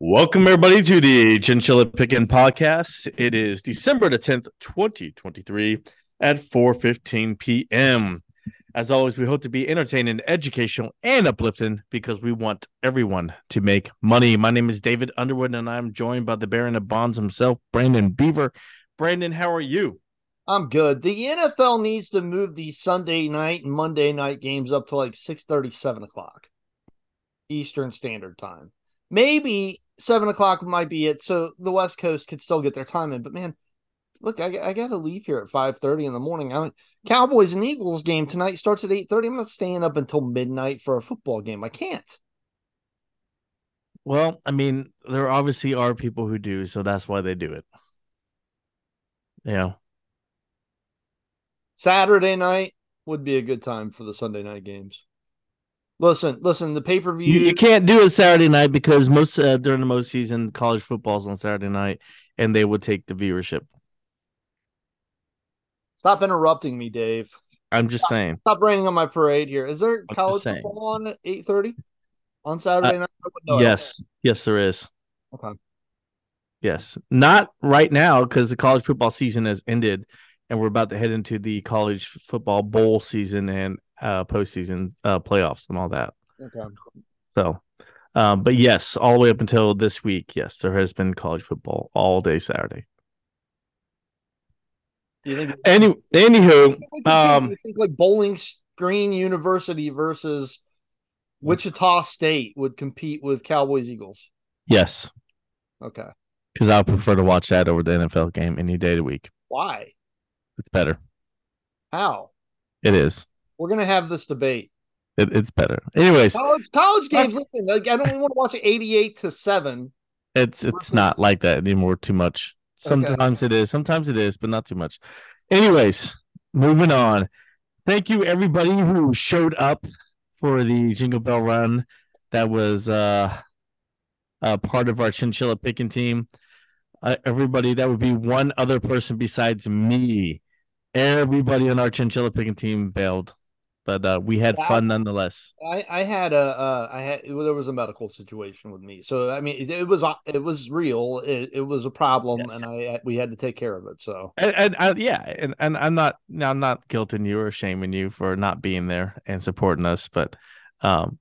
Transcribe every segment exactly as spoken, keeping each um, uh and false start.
Welcome, everybody, to the Chinchilla Pickin' Podcast. It is December the tenth, twenty twenty-three at four fifteen p.m. As always, we hope to be entertaining, educational, and uplifting because we want everyone to make money. My name is David Underwood, and I'm joined by the Baron of Bonds himself, Brandon Beaver. Brandon, how are you? I'm good. The N F L needs to move the Sunday night and Monday night games up to like six thirty, seven o'clock Eastern Standard Time. Maybe seven o'clock might be it, so the West Coast could still get their time in. But man, look, I, I got to leave here at five thirty in the morning. I mean, Cowboys and Eagles game tonight starts at eight thirty. I'm not staying up until midnight for a football game. I can't. Well, I mean, there obviously are people who do, so that's why they do it. Yeah. Saturday night would be a good time for the Sunday night games. Listen, listen, the pay-per-view. You, you can't do it Saturday night because most uh, during the most season, college football's on Saturday night, and they would take the viewership. Stop interrupting me, Dave. I'm just stop, saying. Stop raining on my parade here. Is there I'm college football on at eight thirty on Saturday uh, night? No, yes. Yes, there is. Okay. Yes. Not right now because the college football season has ended, and we're about to head into the college football bowl season and uh, postseason uh, playoffs and all that. Okay. So, um, but yes, all the way up until this week, yes, there has been college football all day Saturday. You think? Any, anywho, um, you think like Bowling Green University versus Wichita State would compete with Cowboys Eagles? Yes. Okay. Because I prefer to watch that over the N F L game any day of the week. Why? It's better. How? It is. We're gonna have this debate. It, it's better. Anyways, college, college games. Uh, listen, like I don't even want to watch it eighty-eight to seven. It's it's not like that anymore. Too much. Sometimes okay. it is. Sometimes it is, but not too much. Anyways, moving on. Thank you everybody who showed up for the Jingle Bell Run. That was uh, uh part of our Chinchilla Picking team. Uh, everybody, that would be one other person besides me. Everybody on our Chinchilla Picking team bailed, but uh, we had fun nonetheless. I, I had a uh, I had well, there was a medical situation with me, so I mean it, it was it was real. It, it was a problem, yes. and I we had to take care of it. So and, and uh, yeah, and, and I'm not I'm not guilting you or shaming you for not being there and supporting us, but um.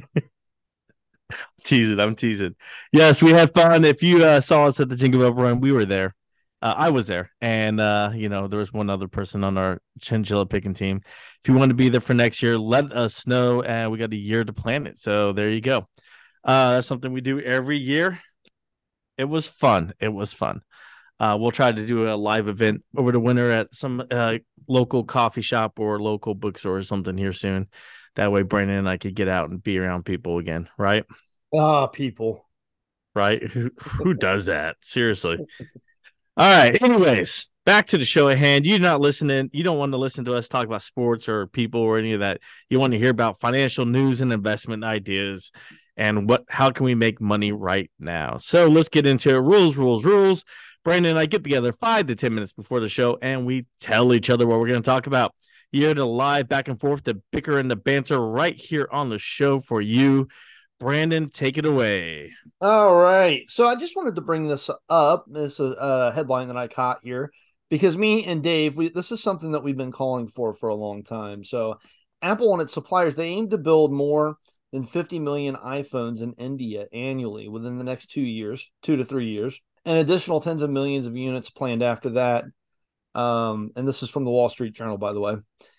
teasing, I'm teasing. Yes, we had fun. If you uh, saw us at the Jingle Bell Run, we were there. Uh, I was there, and uh, you know there was one other person on our Chinchilla Picking team. If you want to be there for next year, let us know, and we got a year to plan it. So there you go. Uh, that's something we do every year. It was fun. It was fun. Uh, we'll try to do a live event over the winter at some uh, local coffee shop or local bookstore or something here soon. That way, Brandon and I could get out and be around people again, right? Ah, uh, people. Right? Who, who does that? Seriously. All right. Anyways, back to the show at hand. You're not listening. You don't want to listen to us talk about sports or people or any of that. You want to hear about financial news and investment ideas and what, how can we make money right now? So let's get into it. Rules, rules, rules. Brandon and I get together five to ten minutes before the show, and we tell each other what we're going to talk about. You're to live back and forth, the bicker and the banter right here on the show for you. Brandon, take it away. All right. So I just wanted to bring this up. This is a headline that I caught here because me and Dave, we, this is something that we've been calling for for a long time. So Apple and its suppliers, they aim to build more than fifty million iPhones in India annually within the next two years, two to three years, and additional tens of millions of units planned after that. Um, and this is from the Wall Street Journal, by the way.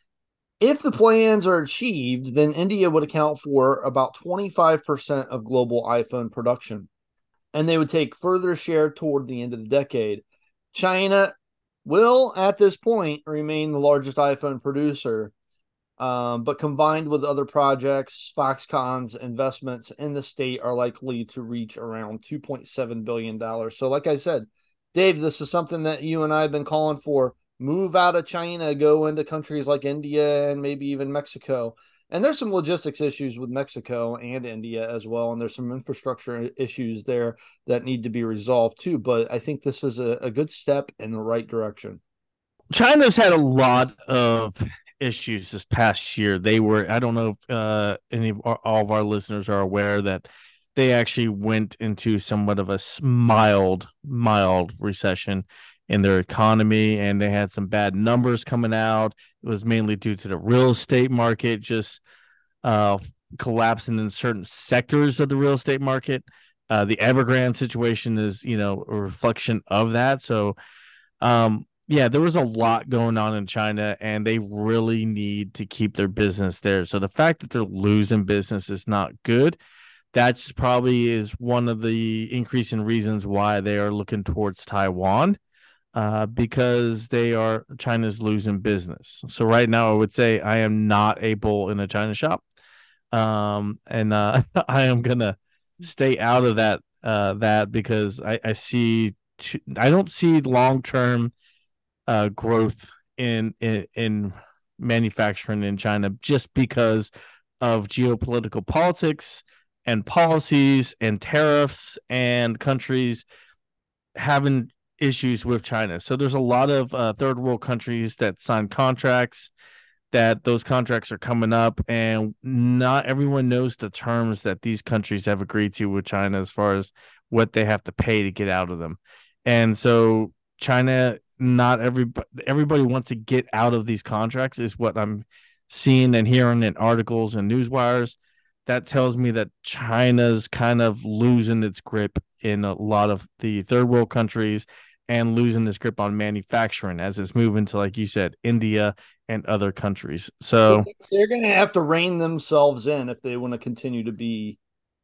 If the plans are achieved, then India would account for about twenty-five percent of global iPhone production, and they would take further share toward the end of the decade. China will, at this point, remain the largest iPhone producer, um, but combined with other projects, Foxconn's investments in the state are likely to reach around two point seven billion dollars. So like I said, Dave, this is something that you and I have been calling for. Move out of China, go into countries like India and maybe even Mexico. And there's some logistics issues with Mexico and India as well. And there's some infrastructure issues there that need to be resolved too. But I think this is a, a good step in the right direction. China's had a lot of issues this past year. They were, I don't know if uh, any of our, all of our listeners are aware that they actually went into somewhat of a mild, mild recession in their economy, and they had some bad numbers coming out. It was mainly due to the real estate market just uh, collapsing in certain sectors of the real estate market. Uh, the Evergrande situation is, you know, a reflection of that. So, um, yeah, there was a lot going on in China, and they really need to keep their business there. So the fact that they're losing business is not good. That's probably is one of the increasing reasons why they are looking towards Taiwan, uh, because they are China's losing business. So right now, I would say I am not a bull in a China shop, um, and uh, I am gonna stay out of that uh, that because I, I see I don't see long term uh, growth in, in in manufacturing in China just because of geopolitical politics and policies and tariffs and countries having issues with China. So there's a lot of uh, third world countries that sign contracts that those contracts are coming up, and not everyone knows the terms that these countries have agreed to with China as far as what they have to pay to get out of them. And so China, not everybody everybody wants to get out of these contracts is what I'm seeing and hearing in articles and news wires. That tells me that China's kind of losing its grip in a lot of the third world countries and losing its grip on manufacturing as it's moving to, like you said, India and other countries. So they're going to have to rein themselves in if they want to continue to be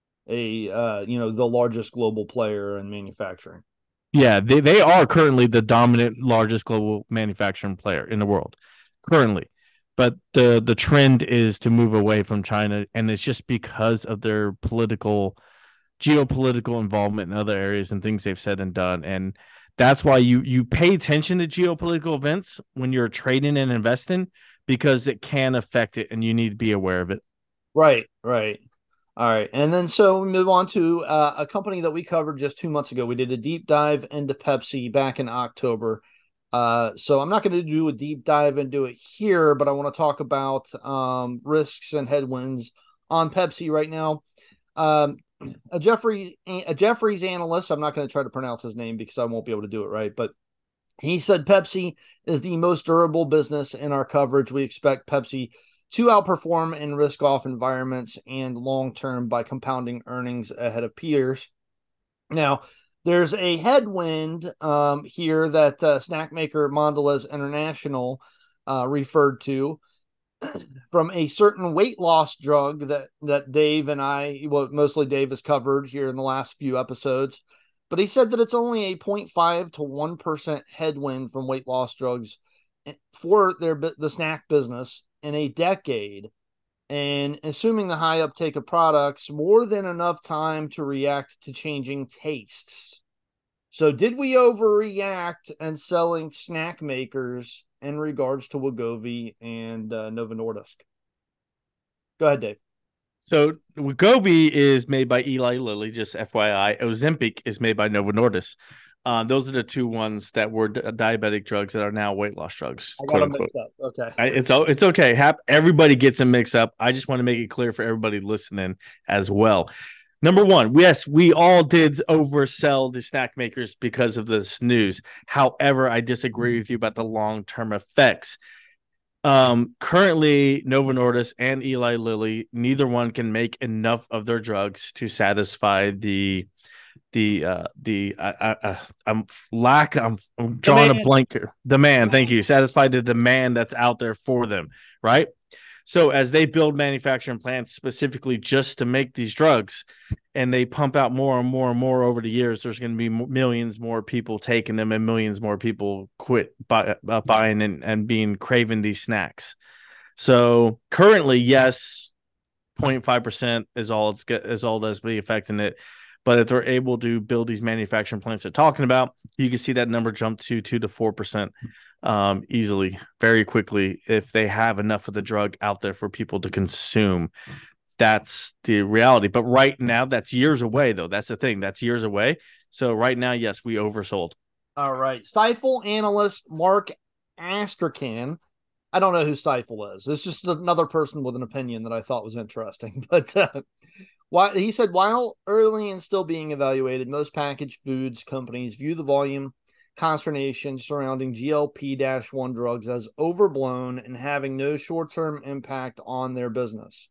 a uh, you know, the largest global player in manufacturing. yeah, they, they are currently the dominant largest global manufacturing player in the world currently. But the the trend is to move away from China, and it's just because of their political geopolitical involvement in other areas and things they've said and done. And that's why you you pay attention to geopolitical events when you're trading and investing, because it can affect it and you need to be aware of it. Right, right. All right. And then so we move on to uh, a company that we covered just two months ago. We did a deep dive into Pepsi back in October. Uh, so I'm not going to do a deep dive into it here, but I want to talk about um, risks and headwinds on Pepsi right now. Um, a Jeffrey, a Jeffries analyst, I'm not going to try to pronounce his name because I won't be able to do it right, but he said Pepsi is the most durable business in our coverage. We expect Pepsi to outperform in risk-off environments and long-term by compounding earnings ahead of peers. Now, there's a headwind um, here that uh, snack maker Mondelez International uh, referred to from a certain weight loss drug that that Dave and I, well, mostly Dave has covered here in the last few episodes. But he said that it's only a zero point five to one percent headwind from weight loss drugs for their the snack business in a decade. And assuming the high uptake of products, more than enough time to react to changing tastes. So did we overreact and selling snack makers in regards to Wegovy and uh, Novo Nordisk? Go ahead, Dave. So Wegovy is made by Eli Lilly, just F Y I. Ozempic is made by Novo Nordisk. Uh, those are the two ones that were d- diabetic drugs that are now weight loss drugs. I got them mixed up. Okay. I, it's it's okay. Hap, everybody gets them mixed up. I just want to make it clear for everybody listening as well. Number one, yes, we all did oversell the snack makers because of this news. However, I disagree with you about the long-term effects. Um, currently, Novo Nordisk and Eli Lilly, neither one can make enough of their drugs to satisfy the the uh the uh, uh I'm lack I'm, I'm drawing demand. a blank here. Demand, thank you. Satisfy the demand that's out there for them, right? So as they build manufacturing plants specifically just to make these drugs, and they pump out more and more and more over the years, there's going to be millions more people taking them and millions more people quit buy, uh, buying and, and being craving these snacks. So currently, yes, zero point five percent is all it's get, is all that's be affecting it. But if they're able to build these manufacturing plants they're talking about, you can see that number jump to two to four percent um, easily, very quickly, if they have enough of the drug out there for people to consume. That's the reality. But right now, that's years away, though. That's the thing. That's years away. So right now, yes, we oversold. All right. Stifel analyst Mark Astrachan. I don't know who Stifel is. It's just another person with an opinion that I thought was interesting. But uh, Why he said while early and still being evaluated, most packaged foods companies view the volume consternation surrounding G L P one drugs as overblown and having no short-term impact on their business.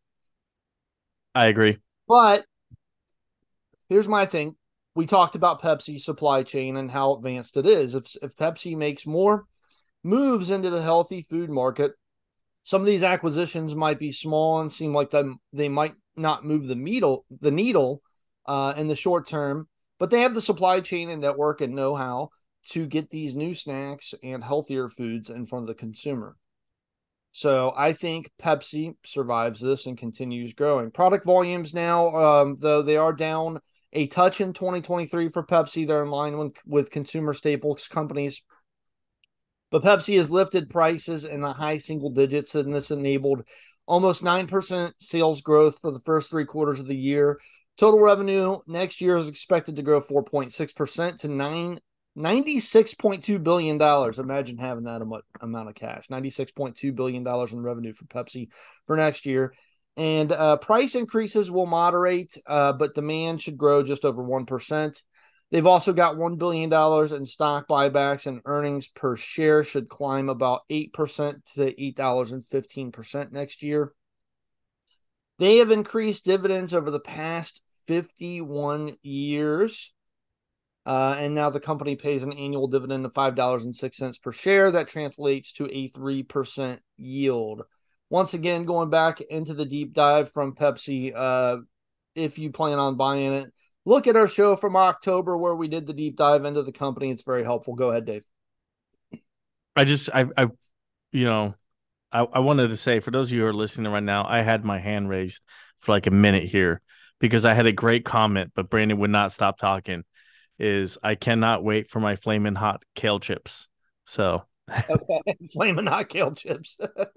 I agree. But here's my thing. We talked about Pepsi's supply chain and how advanced it is. If, if Pepsi makes more moves into the healthy food market, some of these acquisitions might be small and seem like them they might not move the needle the needle uh, in the short term, but they have the supply chain and network and know-how to get these new snacks and healthier foods in front of the consumer. So I think Pepsi survives this and continues growing. Product volumes now, um, though they are down a touch in twenty twenty-three for Pepsi, they're in line with, with consumer staples companies. But Pepsi has lifted prices in the high single digits, and this enabled almost nine percent sales growth for the first three quarters of the year. Total revenue next year is expected to grow four point six percent to nine, ninety-six point two billion dollars. Imagine having that amount of cash. ninety-six point two billion dollars in revenue for Pepsi for next year. And uh, price increases will moderate, uh, but demand should grow just over one percent. They've also got one billion dollars in stock buybacks, and earnings per share should climb about eight percent to eight dollars and fifteen cents next year. They have increased dividends over the past fifty-one years. Uh, and now the company pays an annual dividend of five dollars and six cents per share. That translates to a three percent yield. Once again, going back into the deep dive from Pepsi, uh, if you plan on buying it, look at our show from October where we did the deep dive into the company. It's very helpful. Go ahead, Dave. I just, I, I, you know, I, I wanted to say for those of you who are listening right now, I had my hand raised for like a minute here because I had a great comment, but Brandon would not stop talking. Is I cannot wait for my flaming hot kale chips. So, okay, flaming hot kale chips.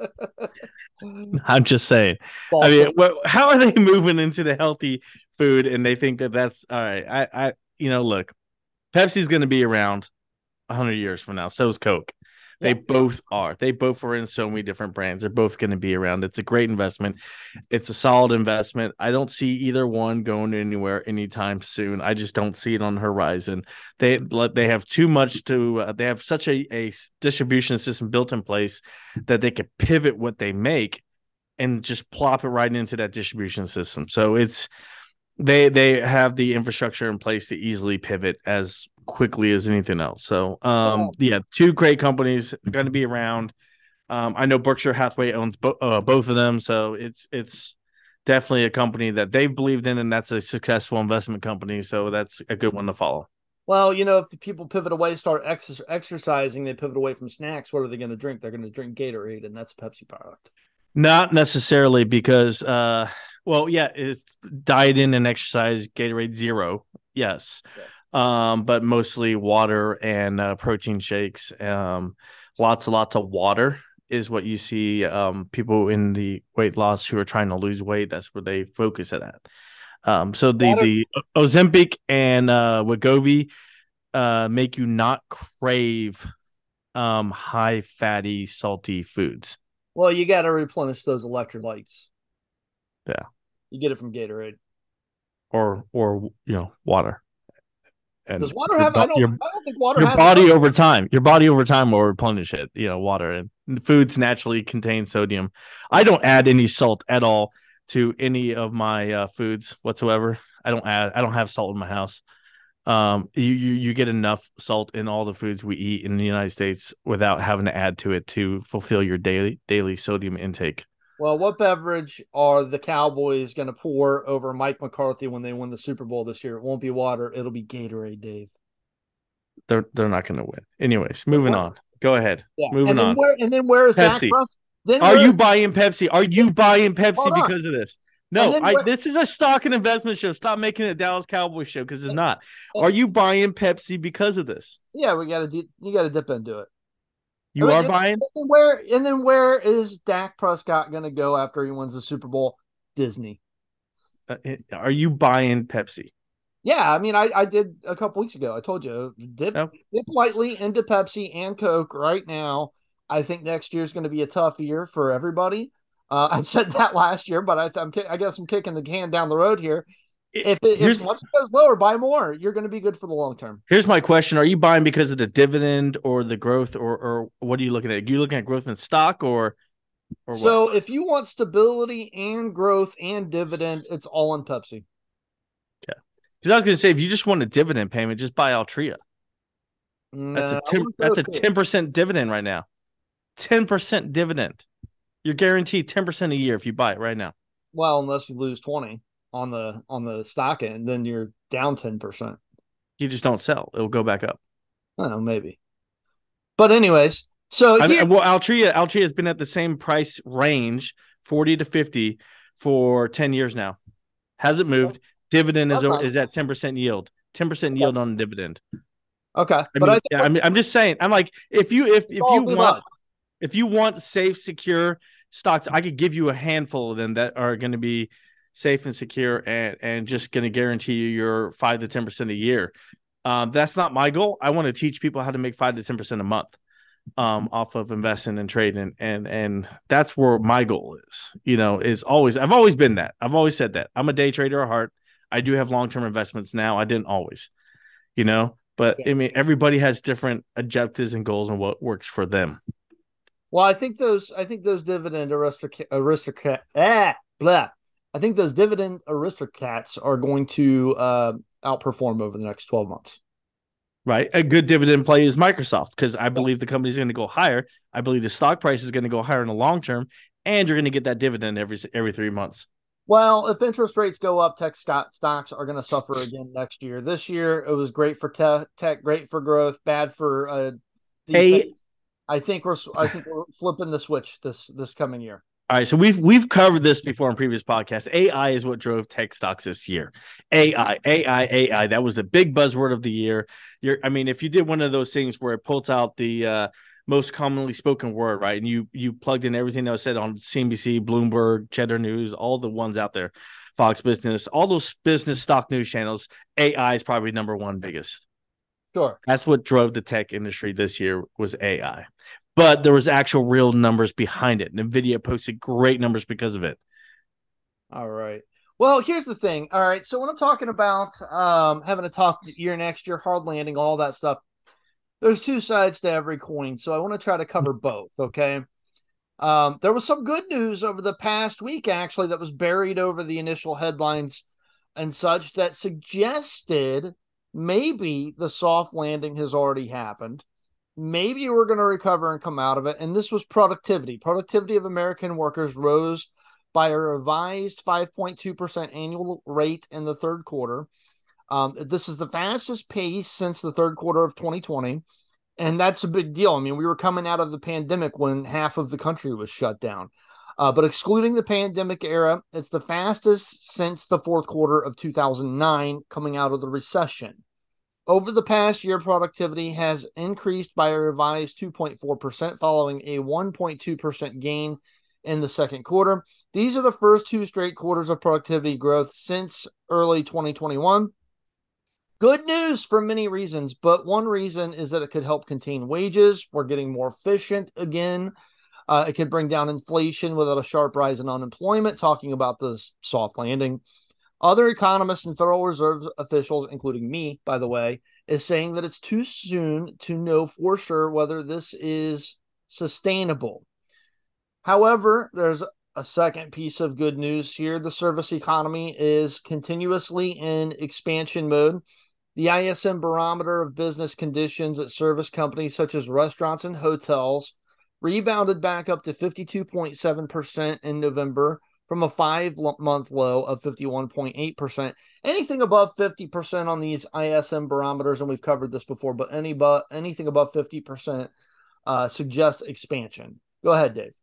I'm just saying. Awesome. I mean, what, how are they moving into the healthy food and they think that that's all right? I, I, you know, look, Pepsi's going to be around one hundred years from now. So is Coke. They yeah. both are. They both are in so many different brands. They're both going to be around. It's a great investment. It's a solid investment. I don't see either one going anywhere anytime soon. I just don't see it on the horizon. They they have too much to. Uh, they have such a, a distribution system built in place that they could pivot what they make and just plop it right into that distribution system. So it's they they have the infrastructure in place to easily pivot as quickly as anything else. So um yeah, two great companies are going to be around. um I know Berkshire Hathaway owns bo- uh, both of them, so it's it's definitely a company that they've believed in, and that's a successful investment company, so that's a good one to follow. Well, you know, if the people pivot away, start ex- exercising, they pivot away from snacks, what are they going to drink? They're going to drink Gatorade, and that's a Pepsi product. Not necessarily, because uh well yeah, it's diet in and exercise, Gatorade Zero, yes. Yeah. Um, but mostly water and uh, protein shakes. Um, lots and lots of water is what you see. Um, people in the weight loss who are trying to lose weight, that's where they focus it at. Um, so the water. the Ozempic and uh, Wegovy uh, make you not crave um, high fatty, salty foods. Well, you got to replenish those electrolytes. Yeah, you get it from Gatorade, or or you know water. And does water have? I don't. Your, I don't think water. Your has body over time. Your body over time will replenish it. You know, water and foods naturally contain sodium. I don't add any salt at all to any of my uh, foods whatsoever. I don't add. I don't have salt in my house. Um, you, you you get enough salt in all the foods we eat in the United States without having to add to it to fulfill your daily daily sodium intake. Well, what beverage are the Cowboys going to pour over Mike McCarthy when they win the Super Bowl this year? It won't be water. It'll be Gatorade, Dave. They're they're not going to win. Anyways, moving on. Go ahead. Yeah. Moving and then on. Where, and then where is Pepsi? Then are you buying Pepsi? Are you buying Pepsi because of this? No, I, where... this is a stock and investment show. Stop making it a Dallas Cowboys show because it's not. Are you buying Pepsi because of this? Yeah, we got to. You got to dip into it. You I mean, are buying? And where and then where is Dak Prescott going to go after he wins the Super Bowl? Disney. Uh, are you buying Pepsi? Yeah, I mean, I, I did a couple weeks ago. I told you, dip, oh. dip lightly into Pepsi and Coke right now. I think next year is going to be a tough year for everybody. Uh, I said that last year, but I, I'm, I guess I'm kicking the can down the road here. It, If it, if here's once it goes lower, buy more. You're going to be good for the long term. here's my question: are you buying because of the dividend or the growth, or or what are you looking at? Are you looking at growth in stock or or what? So if you want stability and growth and dividend, it's all in Pepsi. Okay, because I was going to say if you just want a dividend payment, just buy Altria. That's a Nah, I ten, want that's growth a too. ten percent dividend right now. Ten percent dividend. You're guaranteed ten percent a year if you buy it right now. Well, unless you lose twenty on the on the stock end, then you're down ten percent. You just don't sell; it'll go back up. I don't know, maybe. But anyways, so I here, mean, well, Altria Altria has been at the same price range, forty to fifty, for ten years now. Hasn't moved. Dividend is that's not is at ten percent yield. ten percent yield on the dividend. okay. I But I mean, think yeah, I mean, I'm just saying. I'm like, if you if it's if all you good want odds. if you want safe, secure stocks, I could give you a handful of them that are going to be safe and secure and and just going to guarantee you your five to ten percent a year. Um, that's not my goal. I want to teach people how to make five to ten percent a month um, off of investing and trading, and and that's where my goal is. You know, is always I've always been that. I've always said that I'm a day trader at heart. I do have long term investments now. I didn't always, you know, but Yeah. I mean, everybody has different objectives and goals and what works for them. Well, I think those I think those dividend aristocrat aristocrat ah blah. I think those dividend aristocrats are going to uh, outperform over the next twelve months. Right. A good dividend play is Microsoft because I Yeah. believe the company is going to go higher. I believe the stock price is going to go higher in the long term, and you're going to get that dividend every every three months. Well, if interest rates go up, tech stocks are going to suffer again next year. This year, it was great for tech, tech great for growth, bad for uh, defense. A I think we're I think we're flipping the switch this this coming year. All right, so we've we've covered this before in previous podcasts. A I is what drove tech stocks this year. A I, A I, A I. That was the big buzzword of the year. You're, I mean, if you did one of those things where it pulls out the uh, most commonly spoken word, right, and you you plugged in everything that was said on C N B C, Bloomberg, Cheddar News, all the ones out there, Fox Business, all those business stock news channels, A I is probably number one biggest. Sure. That's what drove the tech industry this year was A I. But there was actual real numbers behind it. NVIDIA posted great numbers because of it. All right. Well, here's the thing. All right. So when I'm talking about um, having a tough year next year, hard landing, all that stuff, there's two sides to every coin. So I want to try to cover both. Okay. Um, there was some good news over the past week, actually, that was buried over the initial headlines and such that suggested maybe the soft landing has already happened. Maybe we're going to recover and come out of it. And this was productivity. Productivity of American workers rose by a revised five point two percent annual rate in the third quarter. Um, this is the fastest pace since the third quarter of twenty twenty. And that's a big deal. I mean, we were coming out of the pandemic when half of the country was shut down. Uh, but excluding the pandemic era, it's the fastest since the fourth quarter of two thousand nine, coming out of the recession. Over the past year, productivity has increased by a revised two point four percent, following a one point two percent gain in the second quarter. These are the first two straight quarters of productivity growth since early twenty twenty-one. Good news for many reasons, but one reason is that it could help contain wages. We're getting more efficient again. Uh, it could bring down inflation without a sharp rise in unemployment, talking about the soft landing. Other economists and Federal Reserve officials, including me, by the way, is saying that it's too soon to know for sure whether this is sustainable. However, there's a second piece of good news here. The service economy is continuously in expansion mode. The I S M barometer of business conditions at service companies such as restaurants and hotels rebounded back up to fifty-two point seven percent in November from a five-month low of fifty-one point eight percent. Anything above fifty percent on these I S M barometers, and we've covered this before, but any but anything above fifty percent uh, suggests expansion. Go ahead, Dave.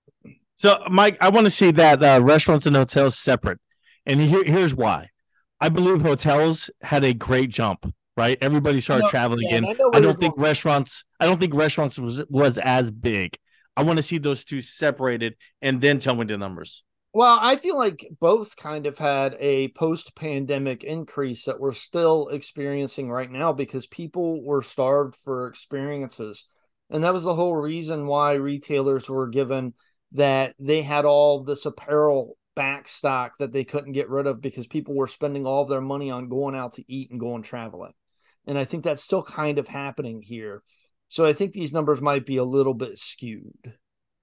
So, Mike, I want to see that uh, restaurants and hotels separate. And here, here's why. I believe hotels had a great jump, right? Everybody started know, traveling yeah, again. I, know I where you're don't think going. restaurants, I don't think restaurants was was as big. I want to see those two separated and then tell me the numbers. Well, I feel like both kind of had a post-pandemic increase that we're still experiencing right now because people were starved for experiences. And that was the whole reason why retailers were given that they had all this apparel back stock that they couldn't get rid of because people were spending all of their money on going out to eat and going traveling. And I think that's still kind of happening here. So I think these numbers might be a little bit skewed.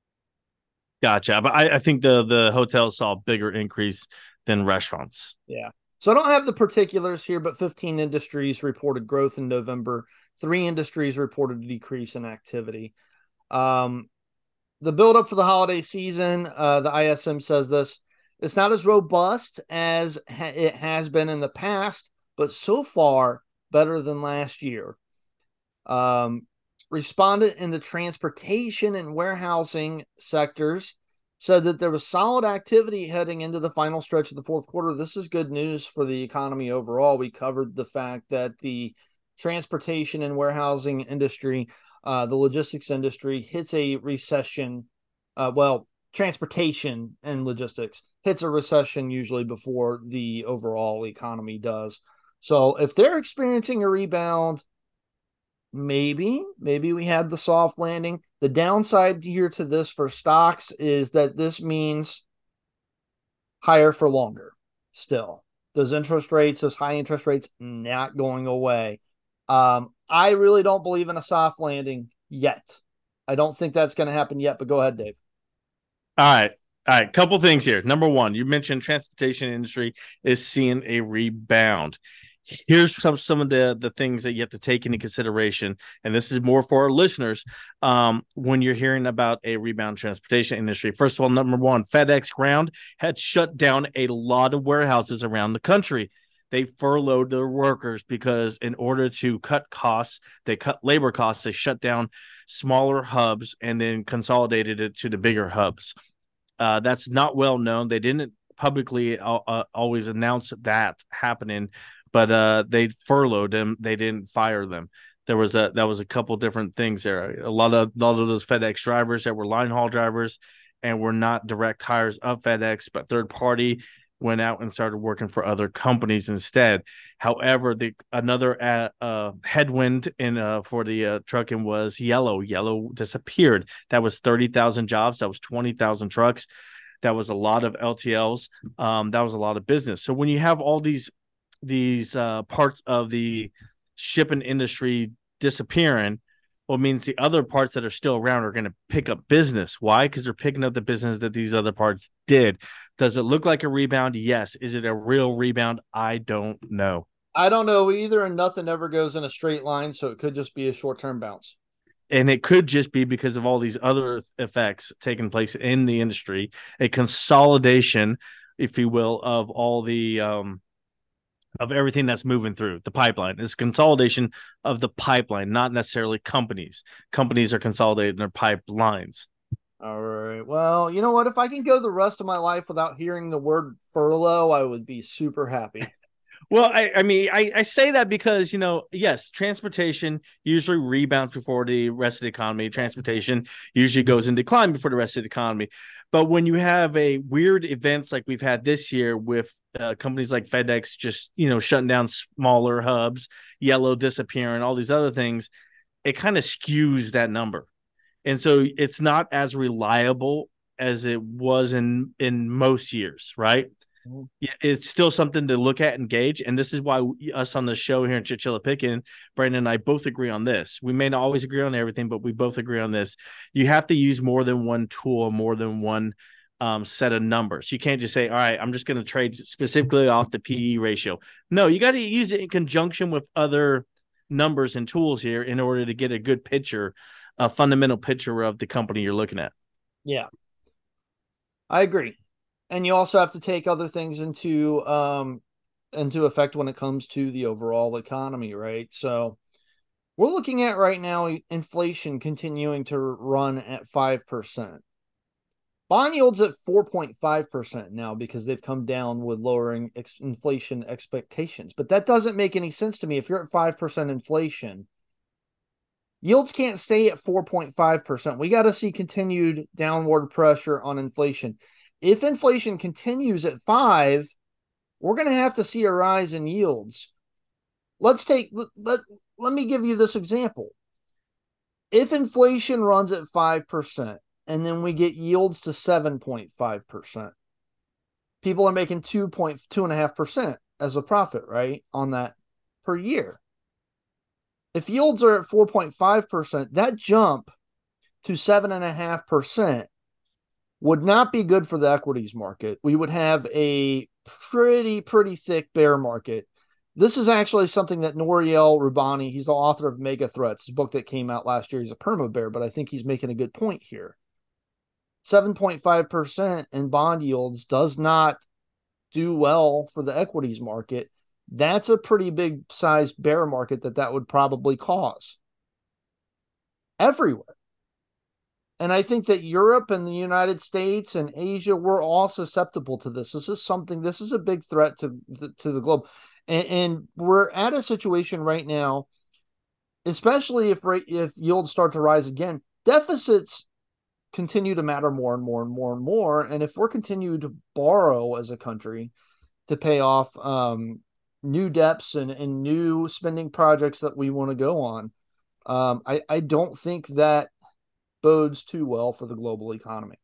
Gotcha. But I, I think the the hotels saw a bigger increase than restaurants. Yeah. So I don't have the particulars here, but fifteen industries reported growth in November. Three industries reported a decrease in activity. Um, the buildup for the holiday season, uh, the I S M says this, it's not as robust as ha- it has been in the past, but so far better than last year. Um, respondent in the transportation and warehousing sectors said that there was solid activity heading into the final stretch of the fourth quarter. This is good news for the economy overall. We covered the fact that the transportation and warehousing industry, uh, the logistics industry hits a recession. Uh, well, transportation and logistics hits a recession usually before the overall economy does. So if they're experiencing a rebound, maybe, maybe we had the soft landing. The downside here to this for stocks is that this means higher for longer still. Those interest rates, those high interest rates, not going away. Um, I really don't believe in a soft landing yet. I don't think that's going to happen yet, but go ahead, Dave. All right. All right. Couple things here. Number one, you mentioned transportation industry is seeing a rebound. Here's some some of the the things that you have to take into consideration, and this is more for our listeners. Um, when you're hearing about a rebound transportation industry, first of all, number one, FedEx Ground had shut down a lot of warehouses around the country. They furloughed their workers because in order to cut costs, they cut labor costs. They shut down smaller hubs and then consolidated it to the bigger hubs. Uh, that's not well known. They didn't publicly uh, uh, always announce that happening, but uh, they furloughed them. They didn't fire them. There was a that was a couple different things there. A lot of a lot of those FedEx drivers that were line haul drivers and were not direct hires of FedEx, but third party went out and started working for other companies instead. However, the another uh, uh, headwind in uh, for the uh, trucking was Yellow. Yellow disappeared. That was thirty thousand jobs. That was twenty thousand trucks. That was a lot of L T Ls. Um, that was a lot of business. So when you have all these these uh, parts of the shipping industry disappearing, well, it means the other parts that are still around are going to pick up business. Why? Because they're picking up the business that these other parts did. Does it look like a rebound? Yes. Is it a real rebound? I don't know. I don't know either, and nothing ever goes in a straight line, so it could just be a short-term bounce. And it could just be because of all these other effects taking place in the industry, a consolidation, if you will, of all the um, of everything that's moving through the pipeline. It's consolidation of the pipeline, not necessarily companies. Companies are consolidating their pipelines. All right. Well, you know what? If I can go the rest of my life without hearing the word furlough, I would be super happy. Well, I, I mean, I, I say that because, you know, yes, transportation usually rebounds before the rest of the economy. Transportation usually goes in decline before the rest of the economy. But when you have a weird events like we've had this year with uh, companies like FedEx just, you know, shutting down smaller hubs, Yellow disappearing, all these other things, it kind of skews that number. And so it's not as reliable as it was in in most years, right? Yeah, it's still something to look at and gauge. And this is why we, us on the show here in Chinchilla Picking, Brandon and I both agree on this. We may not always agree on everything, but we both agree on this. You have to use more than one tool, more than one um, set of numbers. You can't just say, all right, I'm just going to trade specifically off the P E ratio. No, you got to use it in conjunction with other numbers and tools here in order to get a good picture, a fundamental picture of the company you're looking at. Yeah, I agree. And you also have to take other things into um into effect when it comes to the overall economy, right? So we're looking at right now inflation continuing to run at five percent. Bond yields at four point five percent now because they've come down with lowering ex- inflation expectations. But that doesn't make any sense to me. If you're at five percent inflation, yields can't stay at four point five percent. We got to see continued downward pressure on inflation. If inflation continues at five, we're going to have to see a rise in yields. Let's take let, let, let me give you this example. If inflation runs at five percent, and then we get yields to seven point five percent. People are making two point two and a half percent as a profit, right, on that per year. If yields are at four point five percent, that jump to seven point five percent would not be good for the equities market. We would have a pretty, pretty thick bear market. This is actually something that Nouriel Roubani, he's the author of Mega Threats, his book that came out last year. He's a perma bear, but I think he's making a good point here. seven point five percent in bond yields does not do well for the equities market. That's a pretty big sized bear market that that would probably cause everywhere. And I think that Europe and the United States and Asia, we're all susceptible to this. This is something, this is a big threat to the, to the globe. And, and we're at a situation right now, especially if if yields start to rise again, deficits continue to matter more and more and more and more. And if we're continuing to borrow as a country to pay off um, new debts and, and new spending projects that we want to go on, um, I, I don't think that bodes too well for the global economy.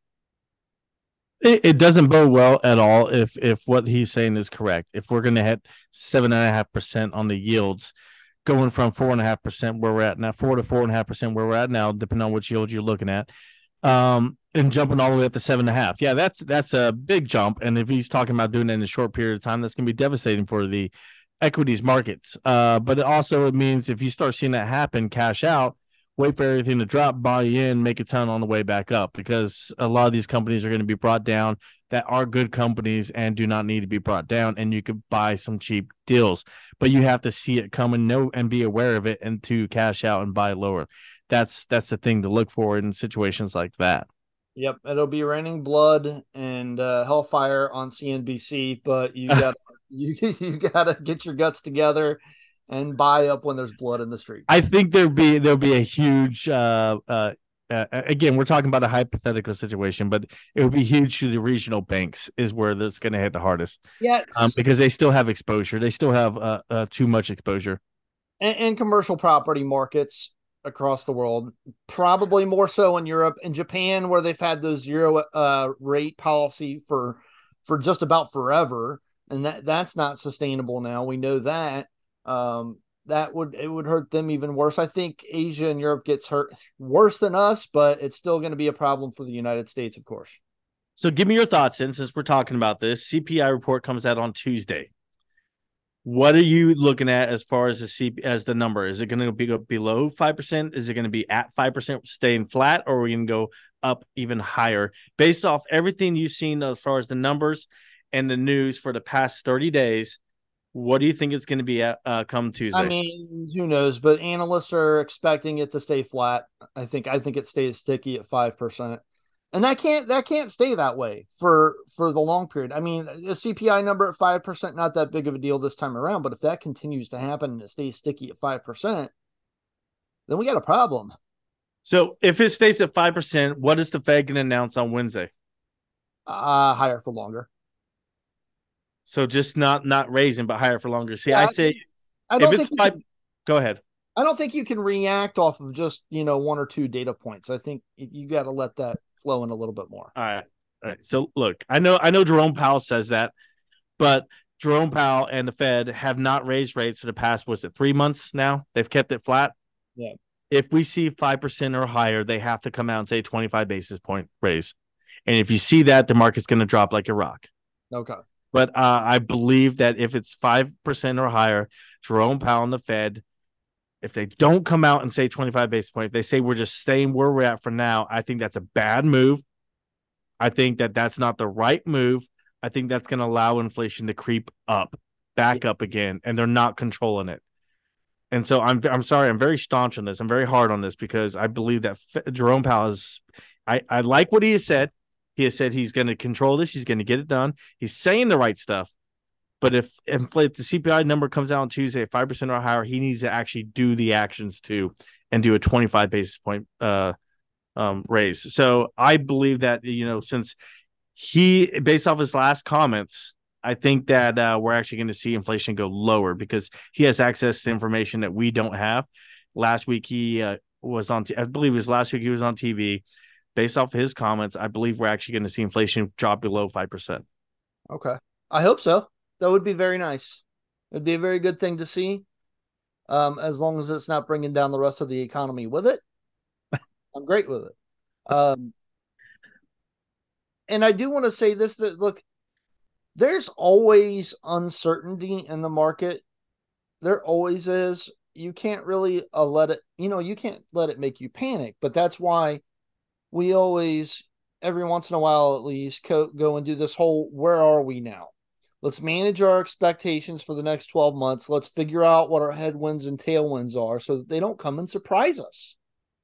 It, it doesn't bode well at all if if what he's saying is correct. If we're going to hit seven and a half percent on the yields, going from four and a half percent where we're at now, four to four and a half percent where we're at now, depending on which yield you're looking at, um, and jumping all the way up to seven and a half. Yeah, that's that's a big jump. And if he's talking about doing it in a short period of time, that's going to be devastating for the equities markets. Uh, but it also it means if you start seeing that happen, cash out, wait for everything to drop, buy in, make a ton on the way back up, because a lot of these companies are going to be brought down that are good companies and do not need to be brought down, and you could buy some cheap deals. But you have to see it come and know and be aware of it and to cash out and buy lower. That's that's the thing to look for in situations like that. Yep, it'll be raining blood and uh, hellfire on C N B C, but you got you you got to get your guts together and buy up when there's blood in the street. I think there'll be there'll be a huge. Uh, uh, uh, again, we're talking about a hypothetical situation, but it would be huge to the regional banks is where that's going to hit the hardest. Yes, um, because they still have exposure. They still have uh, uh, too much exposure. And, and commercial property markets across the world, probably more so in Europe and Japan, where they've had those zero uh, rate policy for for just about forever, and that that's not sustainable now. We know that. Um, that would it would hurt them even worse. I think Asia and Europe gets hurt worse than us, but it's still going to be a problem for the United States, of course. So give me your thoughts, in since we're talking about this. C P I report comes out on Tuesday. What are you looking at as far as the C as the number? Is it going to be go below five percent? Is it going to be at five percent, staying flat, or are we going to go up even higher based off everything you've seen as far as the numbers and the news for the past thirty days? What do you think it's going to be at uh, come Tuesday? I mean, who knows? But analysts are expecting it to stay flat. I think I think it stays sticky at five percent, and that can't that can't stay that way for for the long period. I mean, a C P I number at five percent, not that big of a deal this time around. But if that continues to happen and it stays sticky at five percent, then we got a problem. So if it stays at five percent, what is the Fed going to announce on Wednesday? Uh, higher for longer. So just not not raising, but higher for longer. See, yeah, I say I don't if it's think five, can, go ahead. I don't think you can react off of just, you know, one or two data points. I think you got to let that flow in a little bit more. All right. All right. So look, I know I know Jerome Powell says that, but Jerome Powell and the Fed have not raised rates for the past, was it three months now? They've kept it flat. Yeah. If we see five percent or higher, they have to come out and say twenty-five basis point raise. And if you see that, the market's going to drop like a rock. Okay. But uh, I believe that if it's five percent or higher, Jerome Powell and the Fed, if they don't come out and say twenty-five basis points, if they say we're just staying where we're at for now, I think that's a bad move. I think that that's not the right move. I think that's going to allow inflation to creep up, back up again, and they're not controlling it. And so I'm I'm sorry, I'm very staunch on this. I'm very hard on this because I believe that F- Jerome Powell is, I, I like what he has said. He has said he's going to control this. He's going to get it done. He's saying the right stuff. But if, if the C P I number comes out on Tuesday at five percent or higher, he needs to actually do the actions too and do a twenty-five basis point uh, um, raise. So I believe that, you know, since he, based off his last comments, I think that uh, we're actually going to see inflation go lower because he has access to information that we don't have. Last week, he uh, was on, t- I believe it was last week he was on T V based off of his comments, I believe we're actually going to see inflation drop below five percent. Okay. I hope so. That would be very nice. It'd be a very good thing to see. Um, as long as it's not bringing down the rest of the economy with it, I'm great with it. Um, and I do want to say this, that look, there's always uncertainty in the market. There always is. You can't really uh, let it, you know, you can't let it make you panic, but that's why we always, every once in a while at least, co- go and do this whole, where are we now? Let's manage our expectations for the next twelve months. Let's figure out what our headwinds and tailwinds are so that they don't come and surprise us.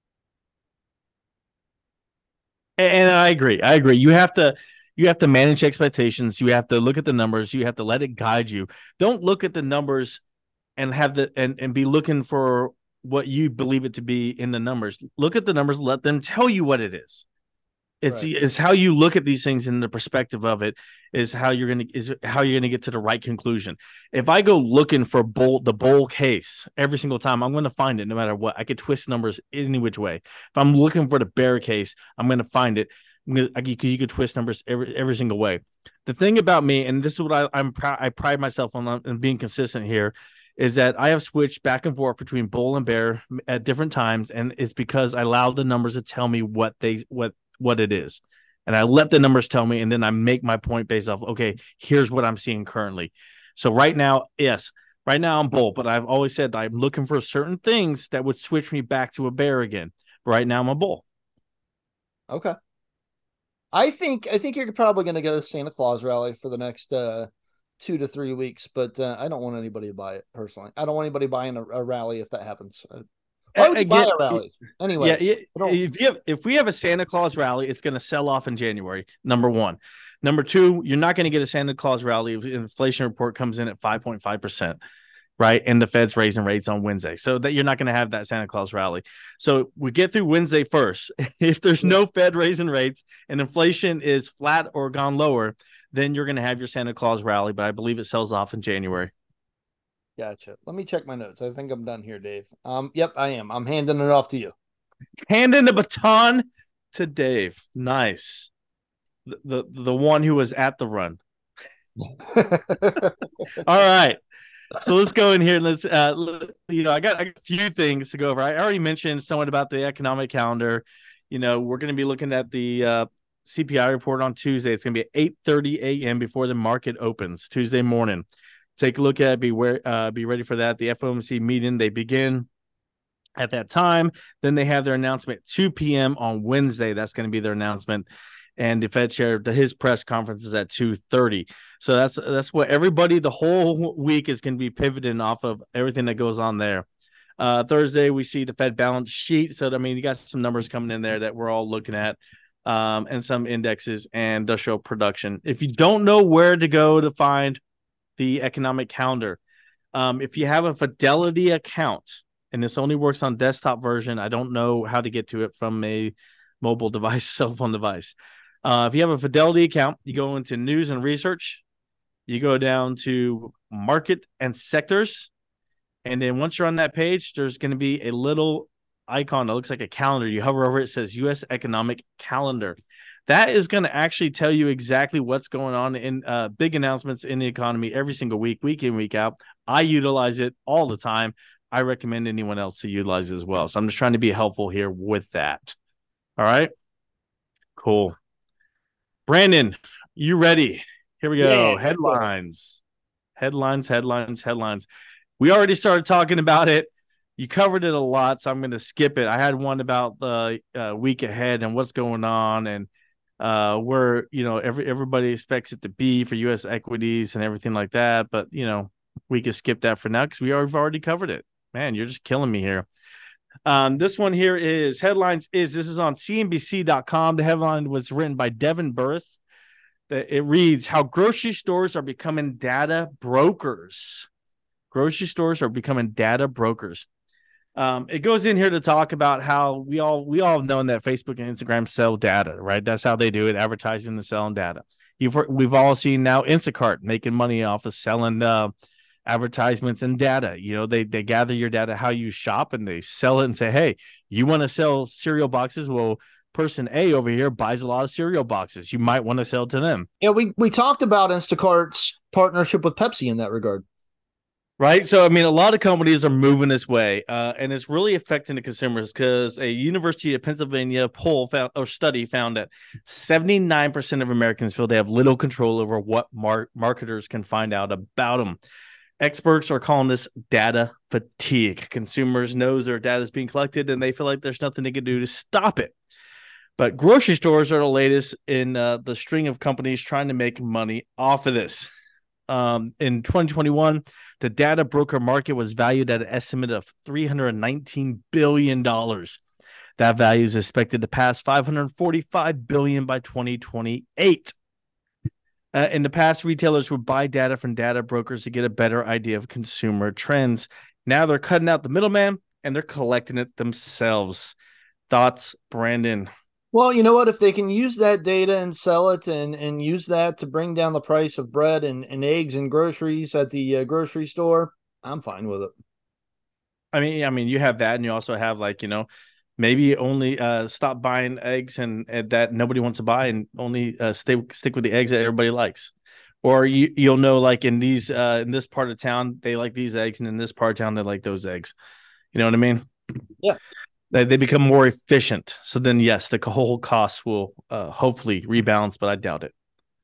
And I agree. I agree. You have to you have to manage expectations. You have to look at the numbers. You have to let it guide you. Don't look at the numbers and have the and, and be looking for what you believe it to be in the numbers. Look at the numbers, let them tell you what it is. It's Right. it's how you look at these things in the perspective of it is how you're gonna is how you're gonna get to the right conclusion. If I go looking for bull the bull case every single time, I'm gonna find it no matter what. I could twist numbers any which way. If I'm looking for the bear case, I'm gonna find it. I'm gonna, I, you, you could twist numbers every every single way. The thing about me, and this is what I, I'm proud I pride myself on, on being consistent here, is that I have switched back and forth between bull and bear at different times, and it's because I allow the numbers to tell me what they what what it is. And I let the numbers tell me, and then I make my point based off, okay, here's what I'm seeing currently. So right now, yes, right now I'm bull, but I've always said I'm looking for certain things that would switch me back to a bear again. But right now I'm a bull. Okay. I think I think you're probably going to get a Santa Claus rally for the next uh, two to three weeks, but uh, I don't want anybody to buy it personally. I don't want anybody buying a, a rally if that happens. Why would you buy Again, a rally? yeah, Anyways, yeah, if you have if we have a Santa Claus rally, it's going to sell off in January. Number one. Number two, you're not going to get a Santa Claus rally if the inflation report comes in at five point five percent, right? And the Fed's raising rates on Wednesday. So that you're not going to have that Santa Claus rally. So we get through Wednesday first. If there's no Fed raising rates and inflation is flat or gone lower, then you're going to have your Santa Claus rally. But I believe it sells off in January. Gotcha. Let me check my notes. I think I'm done here, Dave. Um, yep, I am. I'm handing it off to you. Handing the baton to Dave. Nice. The, the, the one who was at the run. All right. So let's go in here. Let's, uh, you know, I got, I got a few things to go over. I already mentioned somewhat about the economic calendar. You know, we're going to be looking at the uh, C P I report on Tuesday. It's going to be at eight thirty a.m. before the market opens Tuesday morning. Take a look at it. Be where, uh, be ready for that. The F O M C meeting, they begin at that time. Then they have their announcement at two p.m. on Wednesday. That's going to be their announcement. And the Fed chair, his press conference is at two thirty. So that's that's what everybody the whole week is going to be pivoting off of everything that goes on there. Uh, Thursday, we see the Fed balance sheet. So, I mean, you got some numbers coming in there that we're all looking at, um, and some indexes and industrial production. If you don't know where to go to find the economic calendar, um, if you have a Fidelity account, and this only works on desktop version, I don't know how to get to it from a mobile device, cell phone device. Uh, if you have a Fidelity account, you go into news and research, you go down to market and sectors. And then once you're on that page, there's going to be a little icon that looks like a calendar. You hover over it, it says U S Economic Calendar. That is going to actually tell you exactly what's going on in uh, big announcements in the economy every single week, week in, week out. I utilize it all the time. I recommend anyone else to utilize it as well. So I'm just trying to be helpful here with that. All right. Cool. Brandon, you ready? Here we go. Yeah, Headlines. Headlines, headlines, headlines. We already started talking about it. You covered it a lot, so I'm going to skip it. I had one about the uh, week ahead and what's going on and uh, where, you know, every everybody expects it to be for U S equities and everything like that. But, you know, we can skip that for now because we are, we've already covered it. Man, you're just killing me here. Um, this one here is headlines is this is on C N B C dot com. The headline was written by Devin Burris. It reads how grocery stores are becoming data brokers. Grocery stores are becoming data brokers. Um, it goes in here to talk about how we all we all have known that Facebook and Instagram sell data, right? That's how they do it, advertising and selling data. You've we've all seen now Instacart making money off of selling uh, advertisements and data. You know, they they gather your data, how you shop, and they sell it and say, hey, you want to sell cereal boxes? Well, person A over here buys a lot of cereal boxes. You might want to sell to them. Yeah, we we talked about Instacart's partnership with Pepsi in that regard. Right. So, I mean, a lot of companies are moving this way, uh, and it's really affecting the consumers because a University of Pennsylvania poll found or study found that seventy-nine percent of Americans feel they have little control over what mar- marketers can find out about them. Experts are calling this data fatigue. Consumers knows their data is being collected, and they feel like there's nothing they can do to stop it. But grocery stores are the latest in uh, the string of companies trying to make money off of this. Um, in twenty twenty-one, the data broker market was valued at an estimate of three hundred nineteen billion dollars. That value is expected to pass five hundred forty-five billion dollars by twenty twenty-eight. Uh, in the past, retailers would buy data from data brokers to get a better idea of consumer trends. Now they're cutting out the middleman and they're collecting it themselves. Thoughts, Brandon? Well, you know what? If they can use that data and sell it and, and use that to bring down the price of bread and, and eggs and groceries at the uh, grocery store, I'm fine with it. I mean, I mean, you have that, and you also have like, you know, maybe only uh, stop buying eggs and, and that nobody wants to buy, and only uh, stay stick with the eggs that everybody likes. Or you you'll know like in these uh, in this part of town they like these eggs, and in this part of town they like those eggs. You know what I mean? Yeah. They, they become more efficient. So then, yes, the whole cost will uh, hopefully rebalance, but I doubt it.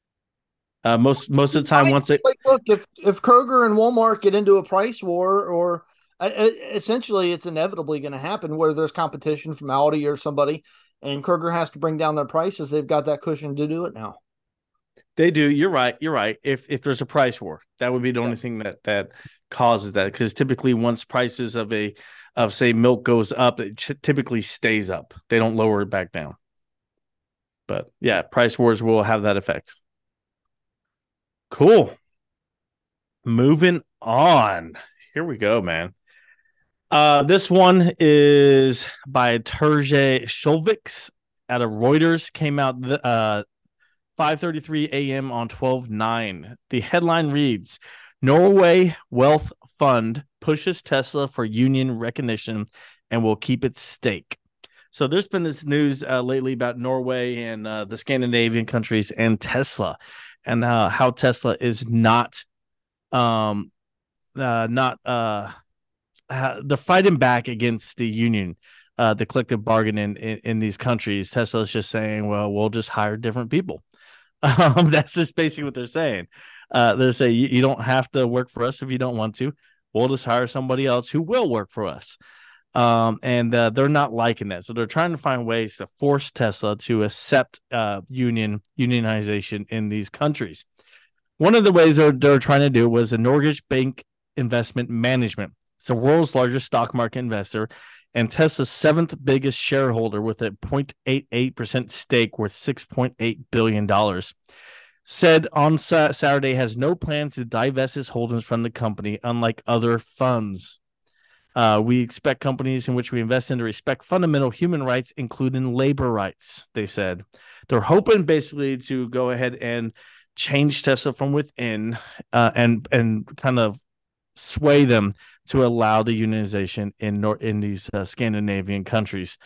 Uh, most most of the time, once it like, look, if if Kroger and Walmart get into a price war, or uh, essentially it's inevitably going to happen where there's competition from Aldi or somebody, and Kroger has to bring down their prices, they've got that cushion to do it now. They do. You're right. You're right. If if there's a price war, that would be the only thing that that causes that. Because typically, once prices of a of say milk goes up, it ch- typically stays up. They don't lower it back down. But yeah, price wars will have that effect. Cool. Moving on. Here we go, man. Uh, this one is by Terje Shulviks out of Reuters. Came out uh five thirty-three a.m. on twelve nine. The headline reads, Norway Wealth Fund pushes Tesla for union recognition and will keep its stake. So there's been this news uh, lately about Norway and uh, the Scandinavian countries and Tesla, and uh, how Tesla is not um uh, not uh they're fighting back against the union, uh, the collective bargaining in, in these countries. Tesla's just saying, well, we'll just hire different people. Um, that's just basically what they're saying. Uh, they're saying you, you don't have to work for us if you don't want to. We'll just hire somebody else who will work for us. Um, and uh, they're not liking that, so they're trying to find ways to force Tesla to accept uh, union unionization in these countries. One of the ways they're, they're trying to do was a Norges Bank Investment Management. It's the world's largest stock market investor and Tesla's seventh biggest shareholder with a zero point eight eight percent stake worth six point eight billion dollars. Said on sa- Saturday has no plans to divest its holdings from the company, unlike other funds. Uh, we expect companies in which we invest in to respect fundamental human rights, including labor rights, they said. They're hoping basically to go ahead and change Tesla from within uh, and and kind of sway them to allow the unionization in nor- in these uh, Scandinavian countries.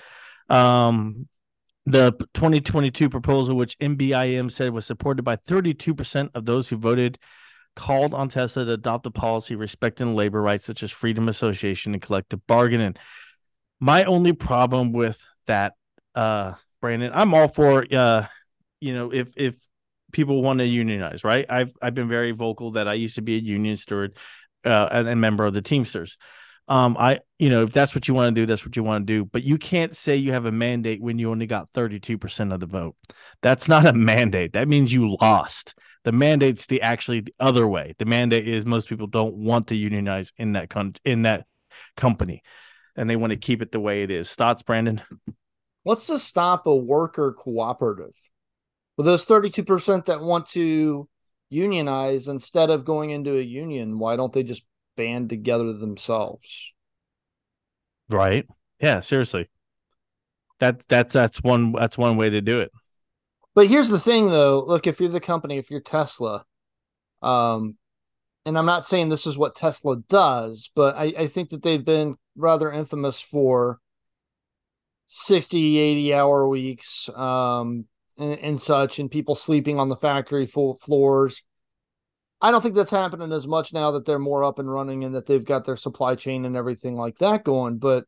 Um, the twenty twenty-two proposal, which N B I M said was supported by thirty-two percent of those who voted, called on Tesla to adopt a policy respecting labor rights such as freedom of association and collective bargaining. My only problem with that, uh, Brandon, I'm all for, uh, you know, if if people want to unionize, right? I've I've been very vocal that I used to be a union steward uh, and a member of the Teamsters. Um, I, you know, if that's what you want to do, that's what you want to do. But you can't say you have a mandate when you only got thirty-two percent of the vote. That's not a mandate. That means you lost. The mandate's the actually the other way. The mandate is most people don't want to unionize in that con- in that company, and they want to keep it the way it is. Thoughts, Brandon? What's to stop a worker cooperative? With those thirty-two percent that want to unionize, instead of going into a union, why don't they just band together themselves? Right. Yeah, seriously. That that's that's one that's one way to do it. But here's the thing though, look, if you're the company, if you're Tesla, um, and I'm not saying this is what Tesla does, but I, I think that they've been rather infamous for sixty, eighty hour weeks, um, and, and such, and people sleeping on the factory full floors. I don't think that's happening as much now that they're more up and running and that they've got their supply chain and everything like that going. But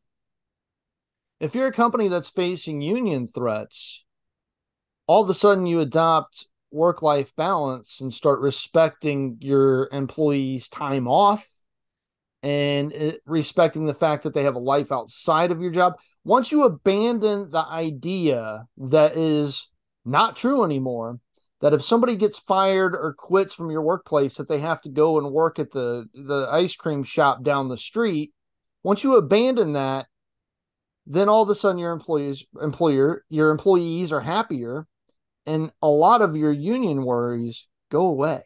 if you're a company that's facing union threats, all of a sudden you adopt work life balance and start respecting your employees' time off and it, respecting the fact that they have a life outside of your job. Once you abandon the idea that is not true anymore, that if somebody gets fired or quits from your workplace, that they have to go and work at the, the ice cream shop down the street. Once you abandon that, then all of a sudden your employees, employer, your employees are happier, and a lot of your union worries go away.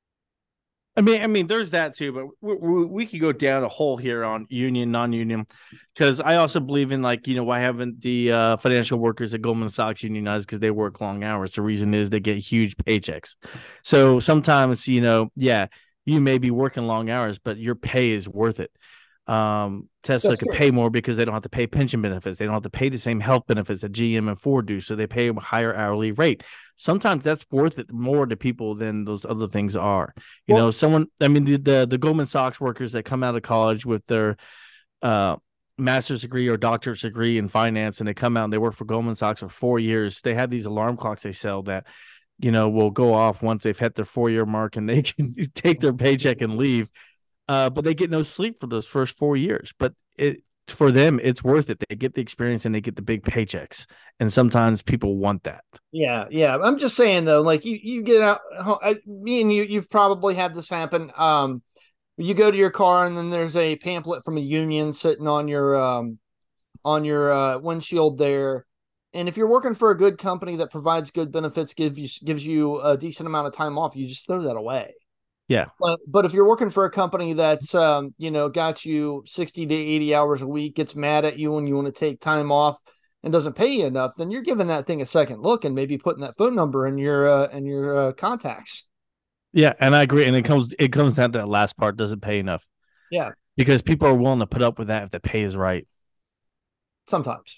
I mean, I mean, there's that too, but we, we, we could go down a hole here on union, non-union, because I also believe in, like, you know, why haven't the uh, financial workers at Goldman Sachs unionized? Because they work long hours. The reason is they get huge paychecks. So sometimes, you know, yeah, you may be working long hours, but your pay is worth it. Um, Tesla That's could true. pay more because they don't have to pay pension benefits. They don't have to pay the same health benefits that G M and Ford do. So they pay a higher hourly rate. Sometimes that's worth it more to people than those other things are. You Well, know, someone, I mean, the, the, the Goldman Sachs workers that come out of college with their, uh, master's degree or doctor's degree in finance, and they come out and they work for Goldman Sachs for four years. They have these alarm clocks they sell that, you know, will go off once they've hit their four year mark and they can take their paycheck and leave. Uh, but they get no sleep for those first four years. But it for them, it's worth it. They get the experience and they get the big paychecks. And sometimes people want that. yeah, yeah. I'm just saying though, like you, you get out. I, me and you, you've probably had this happen. Um, you go to your car and then there's a pamphlet from a union sitting on your um on your uh, windshield there. And if you're working for a good company that provides good benefits, gives you gives you a decent amount of time off, you just throw that away. Yeah. But but if you're working for a company that's um, you know, got you sixty to eighty hours a week, gets mad at you when you want to take time off and doesn't pay you enough, then you're giving that thing a second look and maybe putting that phone number in your uh, in your uh, contacts. Yeah. And I agree. And it comes it comes down to that last part, doesn't pay enough. Yeah, Because people are willing to put up with that if the pay is right. sometimes.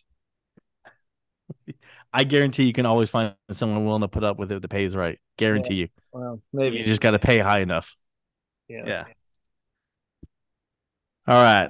I guarantee you can always find someone willing to put up with it if the pay is right. Yeah. Guarantee you. Well, You maybe. just got to pay high enough. Yeah. Yeah. All right.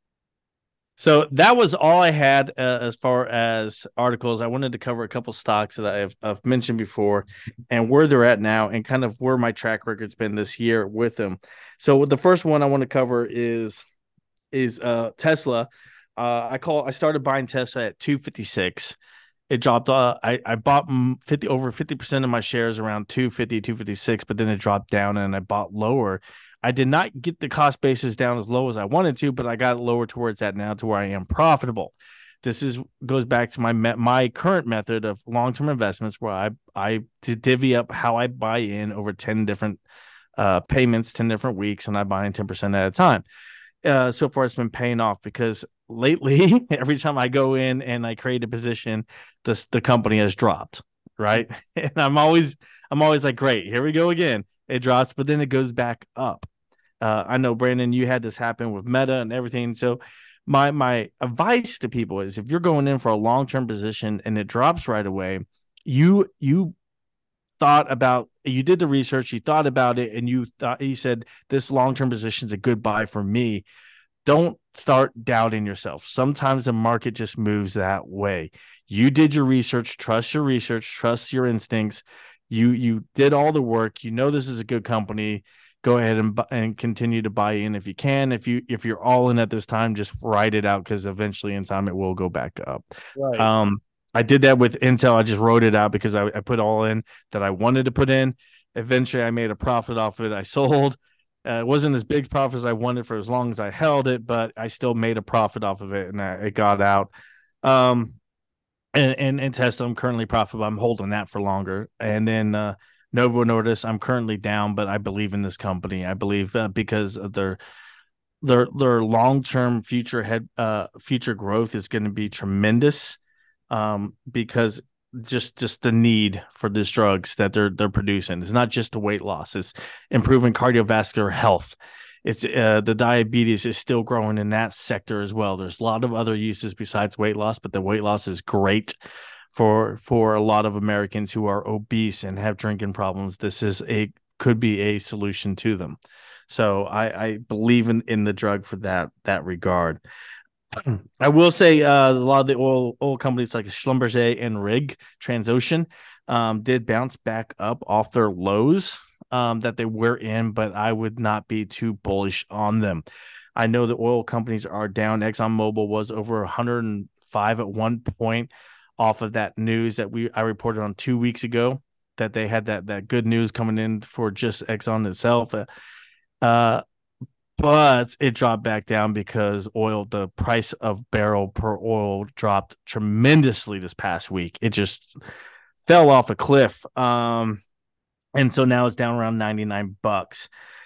So that was all I had uh, as far as articles. I wanted to cover a couple stocks that I've, I've mentioned before and where they're at now and kind of where my track record's been this year with them. So the first one I want to cover is is uh, Tesla. Uh, I call I started buying Tesla at two fifty-six. It dropped. Uh, I I bought fifty over fifty percent of my shares around two fifty, two fifty-six, but then it dropped down and I bought lower. I did not get the cost basis down as low as I wanted to, but I got lower to where it's at now to where I am profitable. This is goes back to my my current method of long-term investments where I I divvy up how I buy in over ten different uh, payments, ten different weeks, and I buy in ten percent at a time. Uh, so far it's been paying off because lately every time I go in and I create a position, this the company has dropped, right? And I'm always I'm always like, great, here we go again. It drops, but then it goes back up. Uh, I know, Brandon, you had this happen with Meta and everything. So my my advice to people is if you're going in for a long-term position and it drops right away, you you thought about you did the research, you thought about it, and you thought you said this long-term position is a good buy for me. Don't start doubting yourself. Sometimes the market just moves that way. You did your research, trust your research, trust your instincts. You you did all the work. You know this is a good company. Go ahead and and continue to buy in if you can. If you if you're all in at this time, just write it out because eventually in time it will go back up. Right. Um, I did that with Intel. I just wrote it out because I, I put all in that I wanted to put in. Eventually, I made a profit off of it. I sold. Uh, it wasn't as big profit as I wanted for as long as I held it, but I still made a profit off of it, and I, it got out. Um, and, and and Tesla, I'm currently profitable. I'm holding that for longer. And then uh, Novo Nordisk, I'm currently down, but I believe in this company. I believe uh, because of their their their long term future head uh, future growth is going to be tremendous. Um, because just just the need for these drugs that they're they're producing. It's not just the weight loss; it's improving cardiovascular health. it's uh, the diabetes is still growing in that sector as well. There's a lot of other uses besides weight loss, but the weight loss is great for for a lot of Americans who are obese and have drinking problems. This is a could be a solution to them. So I, I believe in, in the drug for that that regard. I will say uh, a lot of the oil oil companies like Schlumberger and Rig Transocean um, did bounce back up off their lows um, that they were in, but I would not be too bullish on them. I know the oil companies are down. ExxonMobil was over one hundred five at one point off of that news that we I reported on two weeks ago that they had that that good news coming in for just Exxon itself. Uh, but it dropped back down because oil, the price of barrel per oil dropped tremendously this past week. It just fell off a cliff. Um, and so now it's down around ninety-nine bucks.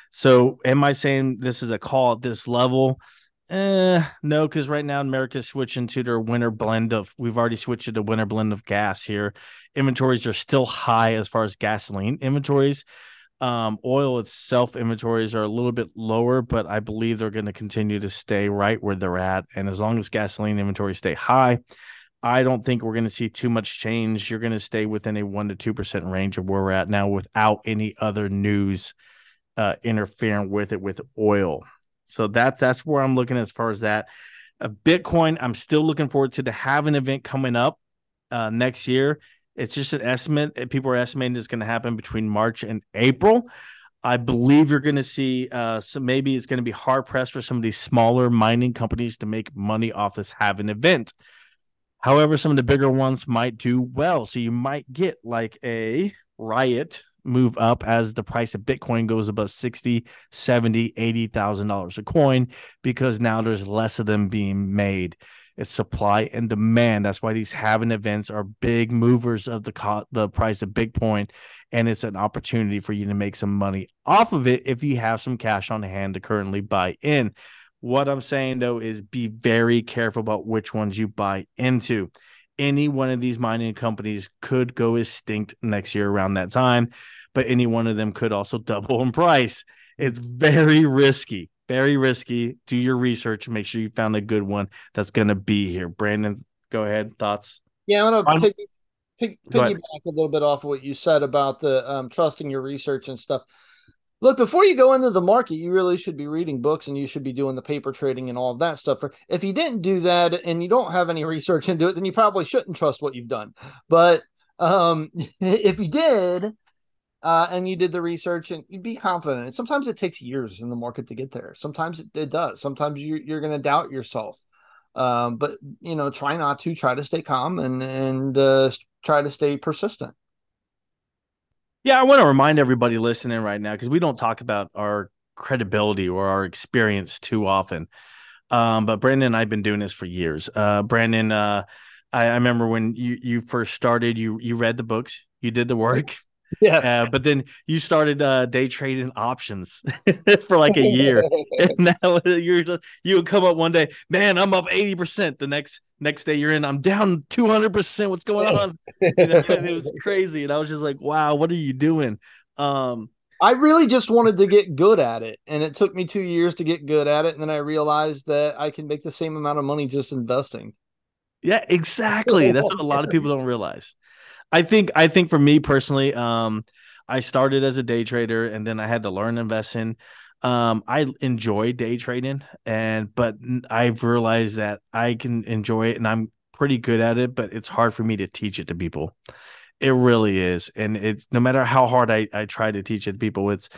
So am I saying this is a call at this level? Eh, no, because right now America's switching to their winter blend of, we've already switched to the winter blend of gas here. Inventories are still high as far as gasoline inventories. Um, oil itself inventories are a little bit lower, but I believe they're going to continue to stay right where they're at. And as long as gasoline inventories stay high, I don't think we're going to see too much change. You're going to stay within a one to two percent range of where we're at now without any other news uh, interfering with it with oil. So that's that's where I'm looking as far as that. Uh, Bitcoin, I'm still looking forward to the halving event coming up uh, next year. It's just an estimate. People are estimating it's going to happen between March and April. I believe you're going to see uh, so maybe it's going to be hard pressed for some of these smaller mining companies to make money off this halving event. However, some of the bigger ones might do well. So you might get like a Riot move up as the price of Bitcoin goes above sixty, seventy, eighty thousand dollars a coin, because now there's less of them being made. It's supply and demand. That's why these halving events are big movers of the co- the price of Bitcoin, and it's an opportunity for you to make some money off of it if you have some cash on hand to currently buy in. What I'm saying, though, is be very careful about which ones you buy into. Any one of these mining companies could go extinct next year around that time, but any one of them could also double in price. It's very risky, very risky. Do your research and make sure you found a good one that's going to be here. Brandon, go ahead. Thoughts? Yeah, I'm gonna pick, pick, Go ahead. piggyback a little bit off of what you said about the um, trusting your research and stuff. Look, before you go into the market, you really should be reading books and you should be doing the paper trading and all of that stuff. If you didn't do that and you don't have any research into it, then you probably shouldn't trust what you've done. But um, if you did, uh, and you did the research, and you'd be confident. And sometimes it takes years in the market to get there. Sometimes it, it does. Sometimes you, you're going to doubt yourself. Um, but, you know, try not to. Try to stay calm and, and uh, try to stay persistent. Yeah, I want to remind everybody listening right now, because we don't talk about our credibility or our experience too often. Um, but Brandon and I've been doing this for years. Uh, Brandon, uh, I, I remember when you, you first started, you you read the books, you did the work, Yeah. uh, but then you started uh, day trading options for like a year, and now you're you would come up one day, man, I'm up eighty percent. The next next day you're in, I'm down two hundred percent. What's going on? You know, and it was crazy, and I was just like, wow, what are you doing? Um, I really just wanted to get good at it. And it took me two years to get good at it. And then I realized that I can make the same amount of money just investing. Yeah, exactly. That's what a lot of people don't realize. I think I think for me personally, um, I started as a day trader and then I had to learn investing. Um, I enjoy day trading, and but I've realized that I can enjoy it and I'm pretty good at it, but it's hard for me to teach it to people. It really is. And it's no matter how hard I, I try to teach it to people, it's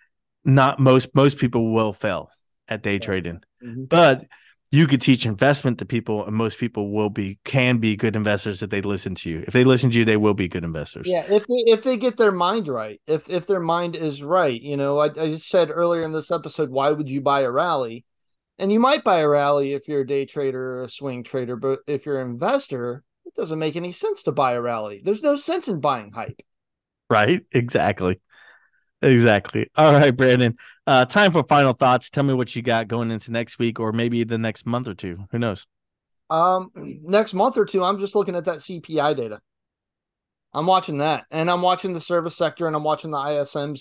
not most most people will fail at day trading. Mm-hmm. But you could teach investment to people, and most people will be can be good investors if they listen to you. If they listen to you, they will be good investors. Yeah, if they if they get their mind right, if if their mind is right, you know, I, I just said earlier in this episode, why would you buy a rally? And you might buy a rally if you're a day trader or a swing trader, but if you're an investor, it doesn't make any sense to buy a rally. There's no sense in buying hype. Right? Exactly. Exactly. All right, Brandon. Uh, time for final thoughts. Tell me what you got going into next week or maybe the next month or two. Who knows? Um, next month or two, I'm just looking at that C P I data. I'm watching that, and I'm watching the service sector, and I'm watching the I S Ms.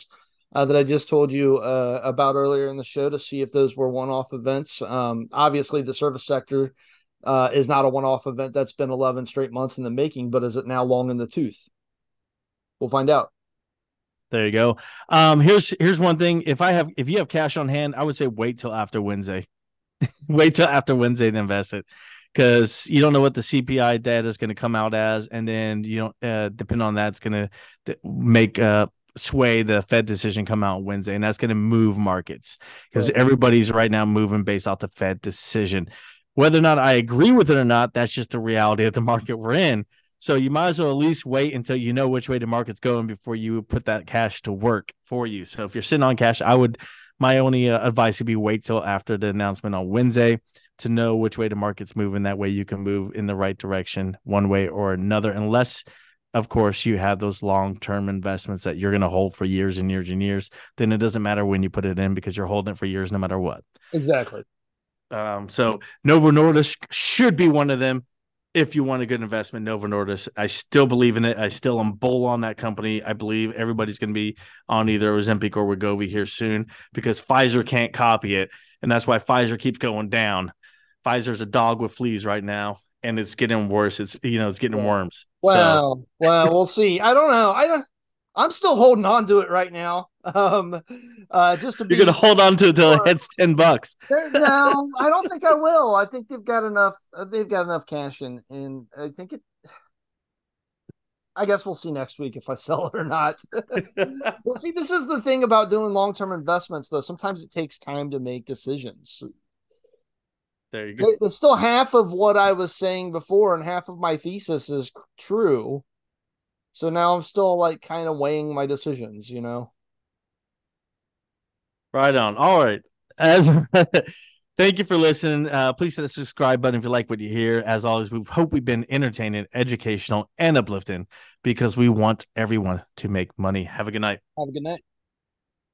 uh, that I just told you uh, about earlier in the show to see if those were one-off events. Um, obviously, the service sector uh, is not a one-off event that's been eleven straight months in the making, but is it now long in the tooth? We'll find out. There you go. Um, here's here's one thing. If I have if you have cash on hand, I would say wait till after Wednesday. Wait till after Wednesday to invest it, because you don't know what the C P I data is going to come out as, and then you don't uh, depend on that. It's going to make uh, sway the Fed decision come out Wednesday, and that's going to move markets because right. everybody's right now moving based off the Fed decision. Whether or not I agree with it or not, that's just the reality of the market we're in. So you might as well at least wait until you know which way the market's going before you put that cash to work for you. So if you're sitting on cash, I would. My only uh, advice would be wait till after the announcement on Wednesday to know which way the market's moving. That way you can move in the right direction one way or another, unless, of course, you have those long-term investments that you're going to hold for years and years and years. Then it doesn't matter when you put it in because you're holding it for years no matter what. Exactly. Um, so Novo Nordisk should be one of them. If you want a good investment, Novo Nordisk, I still believe in it. I still am bull on that company. I believe everybody's going to be on either Ozempic or Wegovy here soon because Pfizer can't copy it, and that's why Pfizer keeps going down. Pfizer's a dog with fleas right now, and it's getting worse. It's you know it's getting worms. Well, so. well, we'll see. I don't know. I don't. I'm still holding on to it right now. Um, uh, just to be, you're gonna hold on to it until it hits ten bucks. No, I don't think I will. I think they've got enough. Uh, they've got enough cash in, and I think it. I guess we'll see next week if I sell it or not. Well, see, this is the thing about doing long-term investments, though. Sometimes it takes time to make decisions. There you go. It's still half of what I was saying before, and half of my thesis is true. So now I'm still like kind of weighing my decisions, you know. Right on. All right. As thank you for listening. Uh, please hit the subscribe button if you like what you hear. As always, we hope we've been entertaining, educational, and uplifting because we want everyone to make money. Have a good night. Have a good night.